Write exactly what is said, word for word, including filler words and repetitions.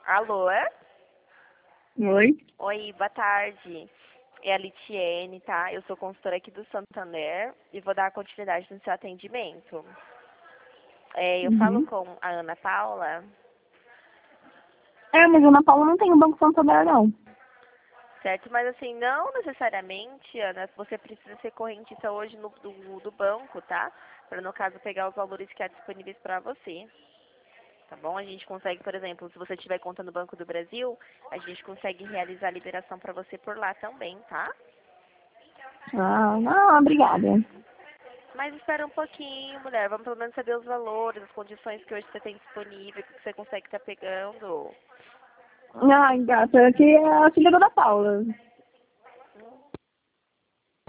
Alô? Oi? Oi, boa tarde. É a Litiene, tá? Eu sou consultora aqui do Santander e vou dar continuidade no seu atendimento. É, eu falo Uhum. com a Ana Paula, É, mas a Ana Paula não tem o Banco Santander, não. certo? Mas assim, não necessariamente, Ana, você precisa ser correntista hoje no, do, do banco, tá? Para no caso pegar os valores que há disponíveis para você. Tá bom? A gente consegue, por exemplo, se você tiver conta no Banco do Brasil, a gente consegue realizar a liberação para você por lá também, tá? Ah, não, obrigada. Mas espera um pouquinho, mulher. Vamos pelo menos saber os valores, as condições que hoje você tem disponível, o que você consegue estar pegando. Ai, gata, aqui é a filha da Ana Paula.